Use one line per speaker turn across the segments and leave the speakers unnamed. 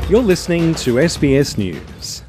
You're listening to SBS News.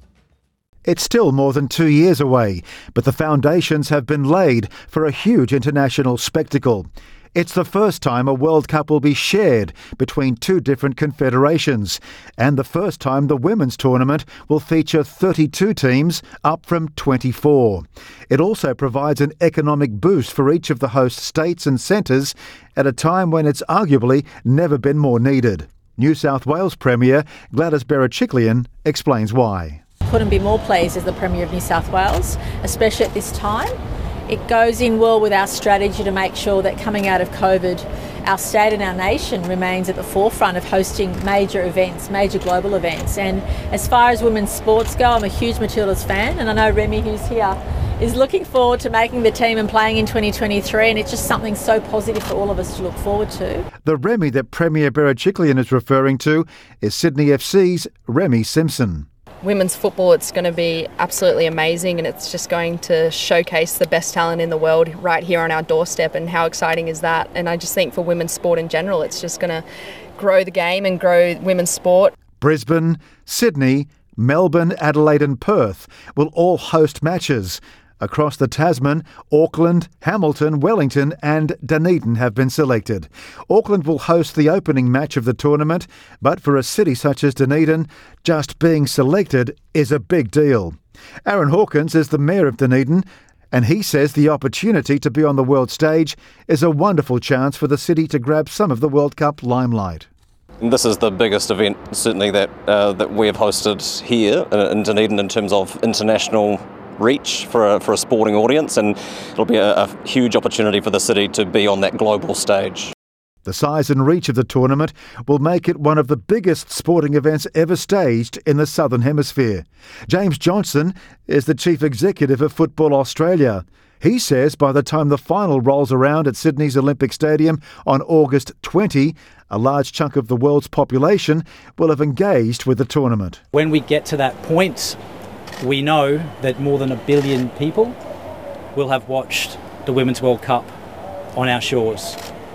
It's still more than 2 years away, but the foundations have been laid for a huge international spectacle. It's the first time a World Cup will be shared between two different confederations, and the first time the women's tournament will feature 32 teams, up from 24. It also provides an economic boost for each of the host states and centres at a time when it's arguably never been more needed. New South Wales Premier Gladys Berejiklian explains why.
Couldn't be more pleased as the Premier of New South Wales, especially at this time. It goes in well with our strategy to make sure that coming out of COVID, our state and our nation remains at the forefront of hosting major events, major global events. And as far as women's sports go, I'm a huge Matildas fan, and I know Remy, who's here, is looking forward to making the team and playing in 2023, and it's just something so positive for all of us to look forward to.
The Remy that Premier Berejiklian is referring to is Sydney FC's Remy Simpson.
Women's football, it's going to be absolutely amazing, and it's just going to showcase the best talent in the world right here on our doorstep, and how exciting is that? And I just think for women's sport in general, it's just going to grow the game and grow women's sport.
Brisbane, Sydney, Melbourne, Adelaide and Perth will all host matches. Across the Tasman, Auckland, Hamilton, Wellington and Dunedin have been selected. Auckland will host the opening match of the tournament, but for a city such as Dunedin, just being selected is a big deal. Aaron Hawkins is the mayor of Dunedin, and he says the opportunity to be on the world stage is a wonderful chance for the city to grab some of the World Cup limelight.
This is the biggest event, certainly, that we have hosted here in Dunedin in terms of international reach for a sporting audience, and it'll be a huge opportunity for the city to be on that global stage.
The size and reach of the tournament will make it one of the biggest sporting events ever staged in the Southern Hemisphere. James Johnson is the Chief Executive of Football Australia. He says by the time the final rolls around at Sydney's Olympic Stadium on August 20, a large chunk of the world's population will have engaged with the tournament.
When we get to that point, we know that more than 1 billion people will have watched the Women's World Cup on our shores.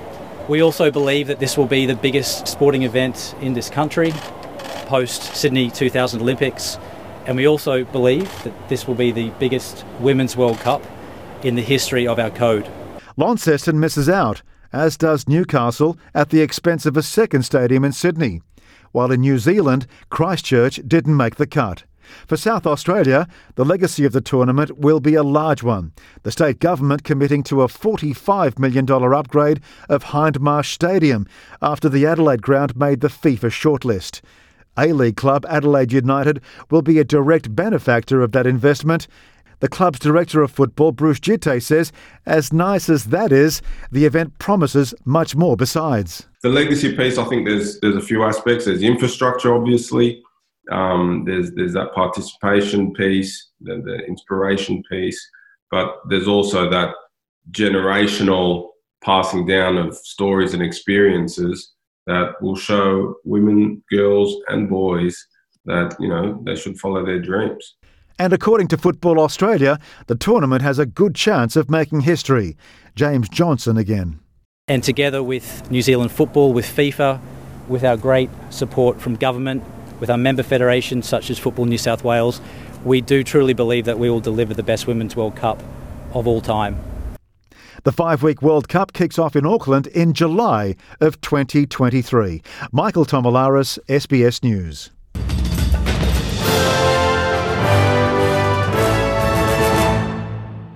We also believe that this will be the biggest sporting event in this country post Sydney 2000 Olympics, and we also believe that this will be the biggest Women's World Cup in the history of our code.
Launceston misses out, as does Newcastle, at the expense of a second stadium in Sydney, while in New Zealand, Christchurch didn't make the cut. For South Australia, the legacy of the tournament will be a large one, the state government committing to a $45 million upgrade of Hindmarsh Stadium after the Adelaide ground made the FIFA shortlist. A-League club Adelaide United will be a direct benefactor of that investment. The club's director of football, Bruce Jitte, says, as nice as that is, the event promises much more besides.
The legacy piece, I think there's a few aspects. There's infrastructure, obviously. There's that participation piece, the inspiration piece, but there's also that generational passing down of stories and experiences that will show women, girls and boys that, they should follow their dreams.
And according to Football Australia, the tournament has a good chance of making history. James Johnson again.
And together with New Zealand Football, with FIFA, with our great support from government, with our member federations such as Football New South Wales, we do truly believe that we will deliver the best Women's World Cup of all time.
The 5-week World Cup kicks off in Auckland in July of 2023. Michael Tomalaris, SBS News.